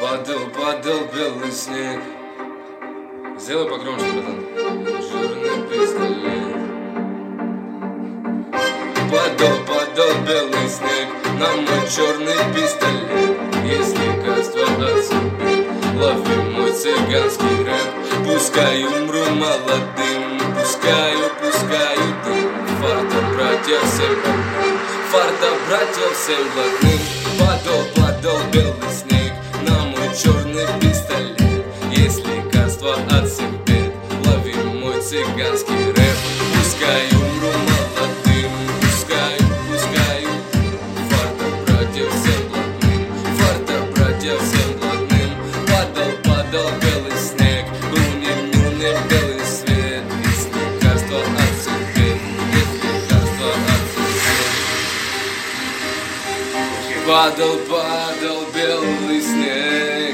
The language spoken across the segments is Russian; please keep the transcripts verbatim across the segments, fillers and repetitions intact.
Падал, падал белый снег. Сделай погромче, братан. Жирный пистолет. Падал, падал белый снег на мой черный пистолет. Есть лекарство от судьбы, лови мой цыганский рэп. Пускай умру молодым, пускаю, пускаю дым. Фарта, братья, всем блатным, фарта, братья, всем блатным. Падал, падал белый снег на мой черный пистолет. Есть лекарство от всех бед, лови мой цыганский рэп. Пускай умру молодым, пускаю, пускаю дым. Фарта, братья, всем блатным, фарта, братья, всем блатным. Падал, падал белый снег, был не мил, не белый свет. Есть лекарство от всех бед, есть лекарство от всех бед. Падал, падал белый снег.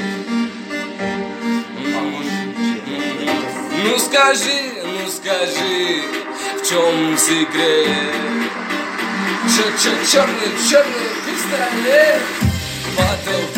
Ну скажи, ну скажи, в чем секрет? Ч-ч-черный, черный пистолет. Падал,